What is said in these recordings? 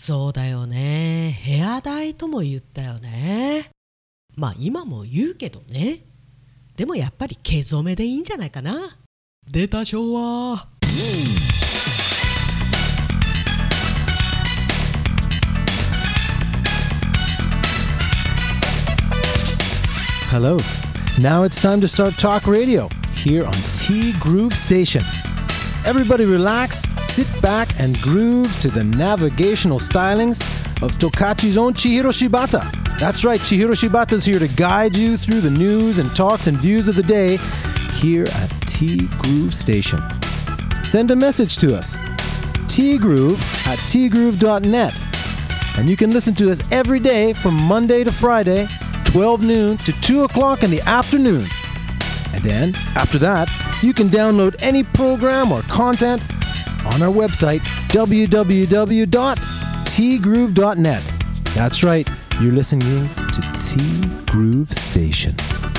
そうだよね。ヘア代とも言ったよね。まあ今も言うけどね。でもやっぱり毛染めでいいんじゃないかな。出た昭和。 Hello. Now it's time to start talk radio here on T Groove Station. Everybody relax, sit back and groove to the navigational stylings of Tokachi's own Chihiro Shibata. That's right, Chihiro Shibata's here to guide you through the news and talks and views of the day here at T Groove Station. Send a message to us, tgroove@tgroove.net. And you can listen to us every day from Monday to Friday, 12 noon to 2 o'clock in the afternoon. And then, after that, you can download any program or content on our website, www.tgroove.net. That's right, you're listening to T Groove Station.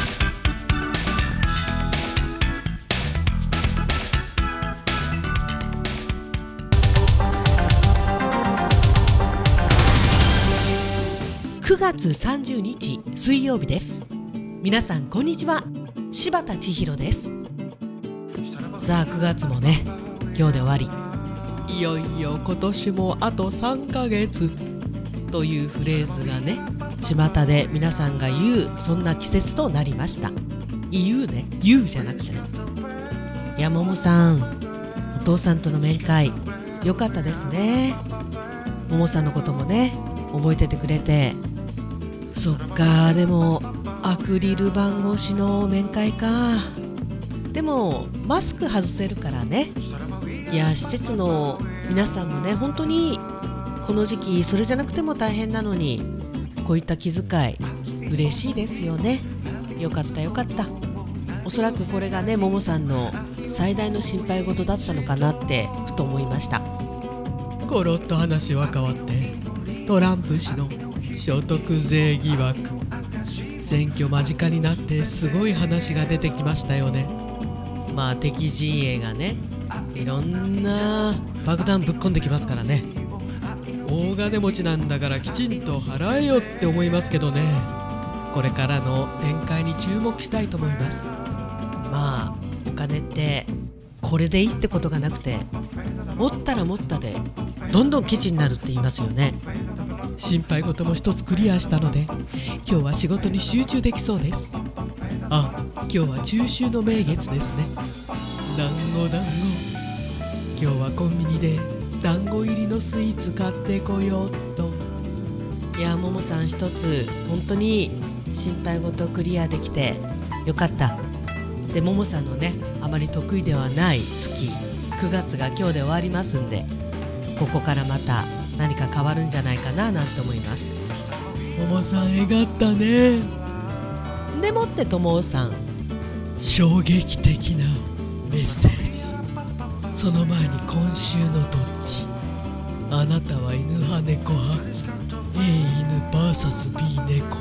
9月30日水曜日です。皆さんこんにちは。柴田千尋です。さあ9月もね、今日で終わり。いよいよ今年もあと3ヶ月というフレーズがね、巷で皆さんが言う、そんな季節となりました。言うね、言うじゃなくてね。いや、ももさん、お父さんとの面会よかったですね。ももさんのこともね、覚えててくれて。そっか、でもアクリル板越しの面会か。でもマスク外せるからね。いや、施設の皆さんもね、本当にこの時期それじゃなくても大変なのに、こういった気遣い嬉しいですよね。よかったよかった。おそらくこれがね、ももさんの最大の心配事だったのかなってふと思いました。コロッと話は変わって、トランプ氏の所得税疑惑、選挙間近になってすごい話が出てきましたよね。まあ敵陣営がね、いろんな爆弾ぶっ込んできますからね。大金持ちなんだからきちんと払えよって思いますけどね。これからの展開に注目したいと思います。まあお金ってこれでいいってことがなくて、持ったら持ったでどんどんケチになるって言いますよね。心配事も一つクリアしたので、今日は仕事に集中できそうです。あ、今日は中秋の名月ですね。団子団子、今日はコンビニで団子入りのスイーツ買ってこようっと。いや、ももさん一つ本当に心配事クリアできてよかった。で、ももさんのね、あまり得意ではない月9月が今日で終わりますんで、ここからまた何か変わるんじゃないかななんて思います。ももさんえがったね。でもってともおさん、衝撃的なメッセージ。その前に今週のどっち、あなたは犬派猫派、 A 犬 vs B 猫、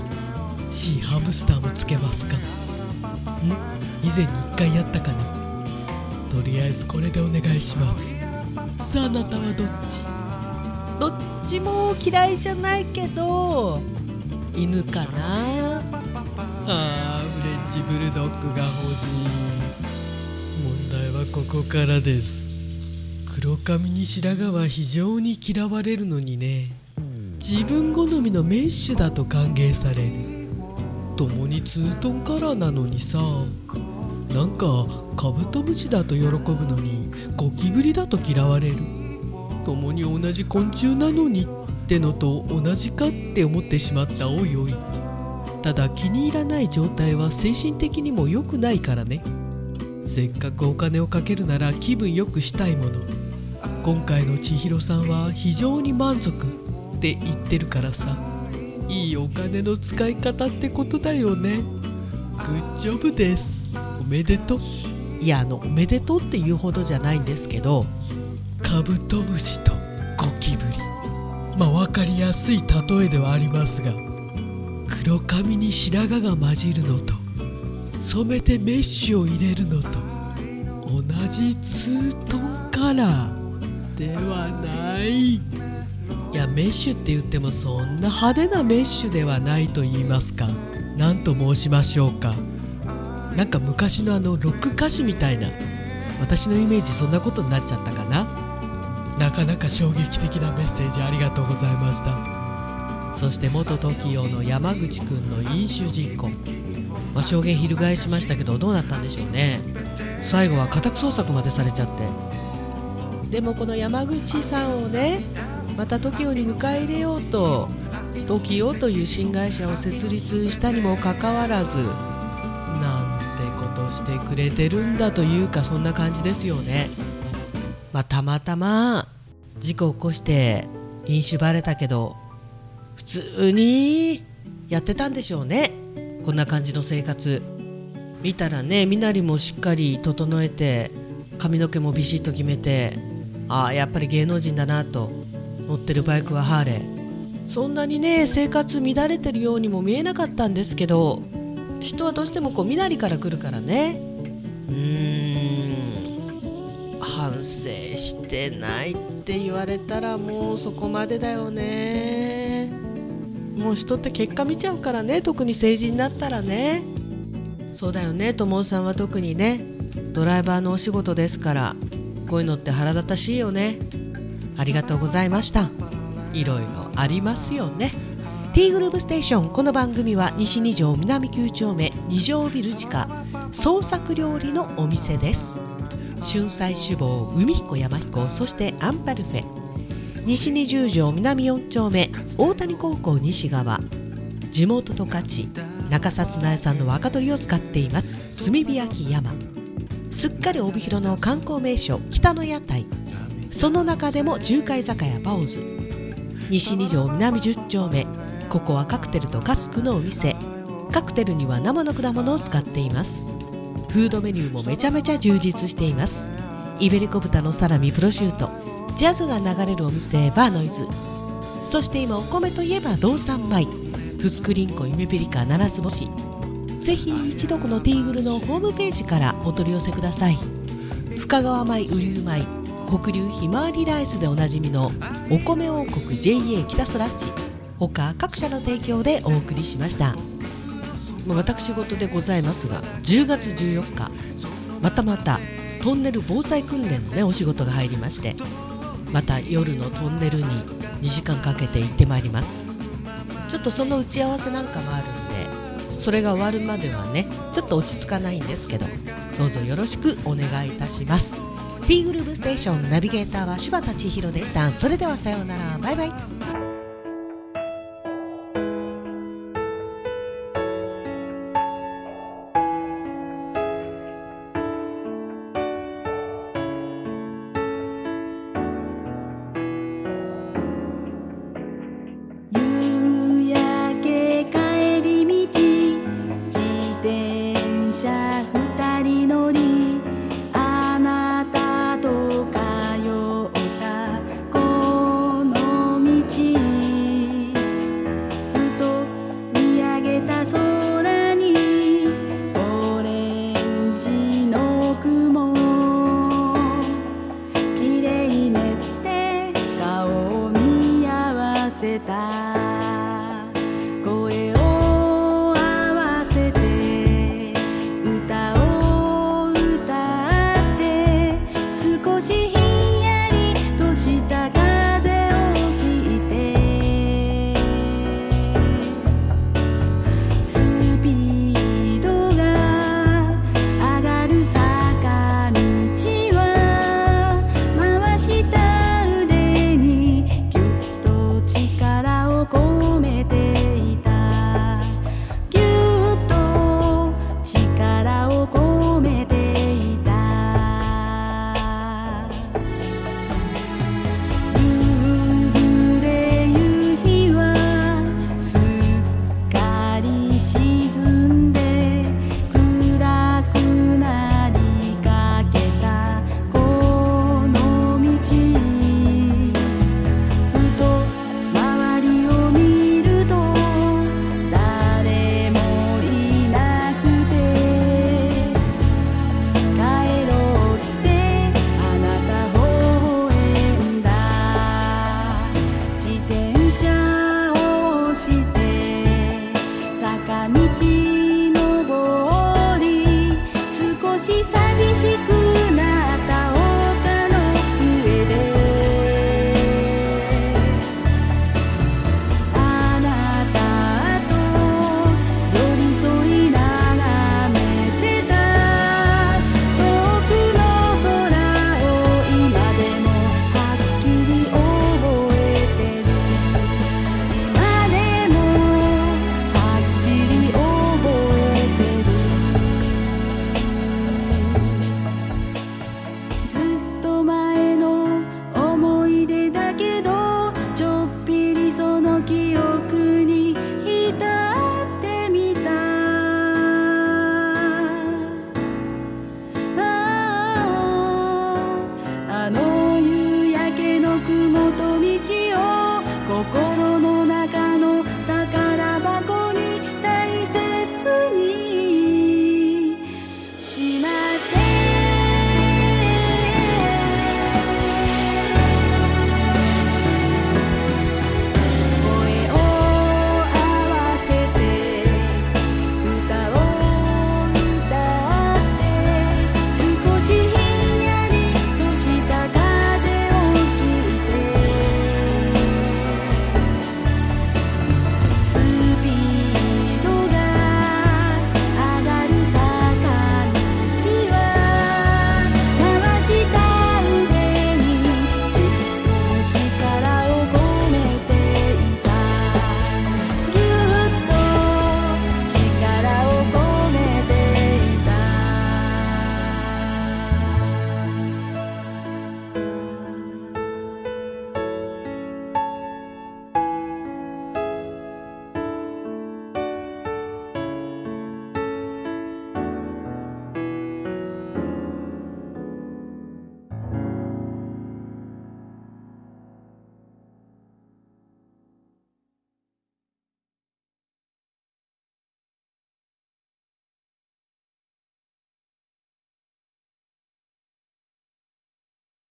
C ハムスターもつけますか。以前に1回やったかな。とりあえずこれでお願いします。さあ、あなたはどっち？どっちも嫌いじゃないけど犬かな。フレンチブルドッグが欲しい。問題はここからです。黒髪に白髪は非常に嫌われるのにね、自分好みのメッシュだと歓迎される。共にツートンカラーなのにさ、なんかカブトムシだと喜ぶのにゴキブリだと嫌われる。共に同じ昆虫なのにってのと同じかって思ってしまった。おいおい。ただ気に入らない状態は精神的にも良くないからね。せっかくお金をかけるなら気分良くしたいもの。今回の千尋さんは非常に満足って言ってるからさ、いいお金の使い方ってことだよね。グッジョブです。おめでとう。いや、おめでとうっていうほどじゃないんですけど、カブトムシとゴキブリ、まあ分かりやすい例えではありますが、黒髪に白髪が混じるのと染めてメッシュを入れるのと同じツートンカラーではない。 いやメッシュって言ってもそんな派手なメッシュではないと言いますか、何と申しましょうか。なんか昔のロック歌手みたいな、私のイメージそんなことになっちゃったかな。なかなか衝撃的なメッセージありがとうございました。そして元 TOKIO の山口くんの飲酒事故、証言翻しましたけどどうなったんでしょうね。最後は家宅捜索までされちゃって。でもこの山口さんをね、また TOKIO に迎え入れようと TOKIO という新会社を設立したにもかかわらず、なんてことしてくれてるんだというか、そんな感じですよね。たまたま事故を起こして飲酒バレたけど普通にやってたんでしょうね。こんな感じの生活見たらね、身なりもしっかり整えて髪の毛もビシッと決めて、やっぱり芸能人だなと。乗ってるバイクはハーレー。そんなにね生活乱れてるようにも見えなかったんですけど、人はどうしても身なりから来るからね。反省してないって言われたらもうそこまでだよね。もう人って結果見ちゃうからね、特に成人になったらね。そうだよね、友さんは特にねドライバーのお仕事ですから、こういうのって腹立たしいよね。ありがとうございました。いろいろありますよね。 T グループステーション、この番組は西2条南9丁目2条ビル地下創作料理のお店です。春菜志望、海彦山彦、そしてアンパルフェ。西20条南4丁目大谷高校西側、地元十勝中札苗産の若鶏を使っています炭火焼き山。すっかり帯広の観光名所北の屋台、その中でも十海酒屋バオズ。西2条南10丁目、ここはカクテルとカスクのお店。カクテルには生の果物を使っています。フードメニューもめちゃめちゃ充実しています。イベリコ豚のサラミ、プロシュート、ジャズが流れるお店バーノイズ。そして今お米といえば道産米、ふっくりんこゆめぴりか七つ星。ぜひ一度このティーグルのホームページからお取り寄せください。深川米、雨竜米、北流ひまわりライスでおなじみのお米王国 JA 北空地、他各社の提供でお送りしました。私事でございますが、10月14日またトンネル防災訓練のねお仕事が入りまして、また夜のトンネルに2時間かけて行ってまいります。ちょっとその打ち合わせなんかもあるんで、それが終わるまではねちょっと落ち着かないんですけど、どうぞよろしくお願いいたします。 T グループステーションナビゲーターは柴田千尋でした。それではさようなら、バイバイ。声を合わせて歌を歌って少しひんやりとした風を聞いてスピードが上がる坂道は回した腕にぎゅっと力をこあの夕焼けの雲と道を心